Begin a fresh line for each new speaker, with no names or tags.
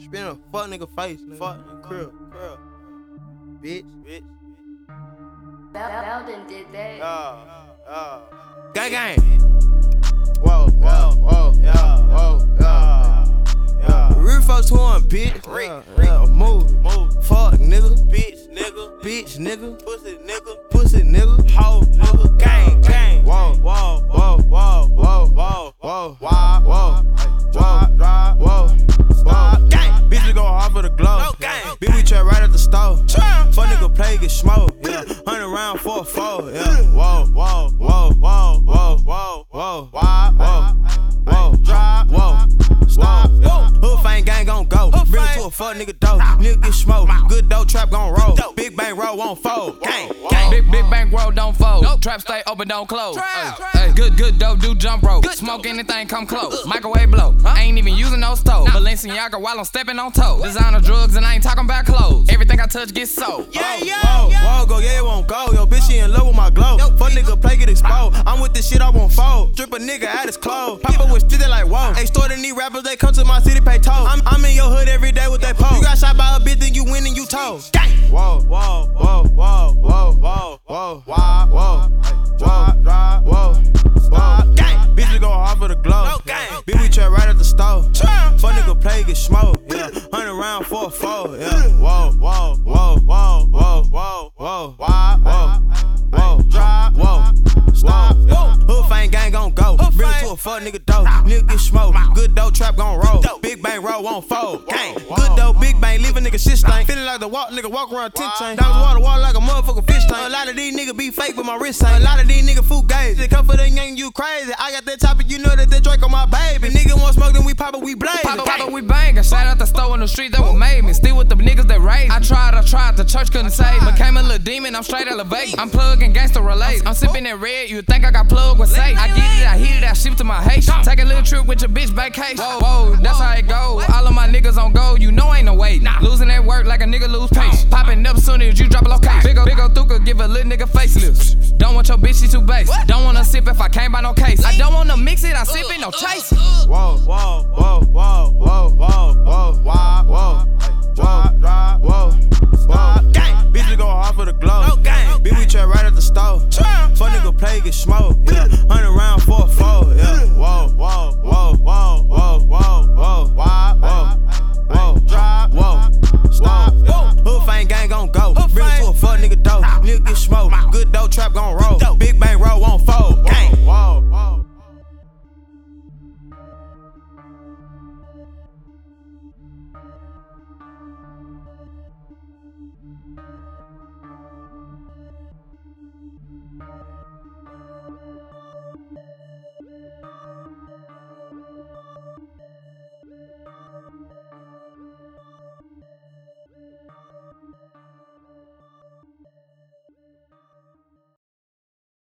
spin a fuck nigga face. Fuck nigga. Crib. Bitch.
Belden did that.
Gang gang. Whoa. Real folks to him, bitch. Move. Fuck nigga. Bitch nigga. Pussy nigga. Hoe nigga. Gang. Whoa. Gang. Bitch, we go hard for the glow. Bitch, we trap right at the stove. Fuck nigga play, get smoked. 100 round for a fold. Whoa. Stop. Hood Fang gang gon' go. Bring it to a fuck nigga dope. Nigga get smoked. Good dope trap gon' roll. Big bang roll won't fold. Gang.
Big bang roll don't fold. Trap stay open, don't close. Hey, good dope do jump rope. Smoke anything come close. Microwave blow. I ain't even using no stove. Balenciaga while I'm stepping on toes. Designer drugs and I ain't talking about clothes. Everything I touch gets sold.
Whoa, go, yeah, it won't go. Yo, bitch, she in love with my glow. Fuck nigga play, get exposed. I'm with this shit, I won't fold. Strip a nigga at his clothes. Papa with shit, they like, whoa. Hey, store these rappers, they come to my city, pay toll. I'm in your hood every day with that pole. You got shot by a bitch, then you win and you told. Gang. Whoa. Gang. Bitch, we go hard for the glow. Bitch, we trap right at the stove. Fuck nigga play, get smoked. 100 round for a fold. Whoa. Stop. Hood Fang gang gon' go. Bring it to a fuck nigga dope. Nigga get smoked. Good dope trap gon' roll. Big bang roll won't fold. Gang. Good dope, big bang, leave a nigga shit stank. Feeling like the nigga walk around 10 chain. Down water like a motherfucking fish tank. A lot of these niggas be fake, but my wrist ain't. A lot of these niggas fool gaze. They come for the gang, you crazy. I got that topic, you know that they Drake on my baby. Nigga want smoke, then we pop it, we blaze.
Pop it, we bangin'. Shout out the store in the street that what made me. Still with the niggas that raised me. I tried, the church couldn't save me. Became a little demon, I'm straight elevated. I'm plugging gangsta relate. I'm sipping that red, you think I got plugged with safe. I get it, I heat it, I ship to my Haitian. Take a little trip with your bitch vacation. Whoa, that's how it go. All of my niggas on go, you know ain't no way. Losing at work like a nigga lose pace. Popping up soon as you drop a location. Big ol' thuka, give a little nigga facelift. Don't want your bitch, she too base. Don't wanna sip if I can't buy no case. I don't wanna mix it, I sip it, no chase.
Whoa.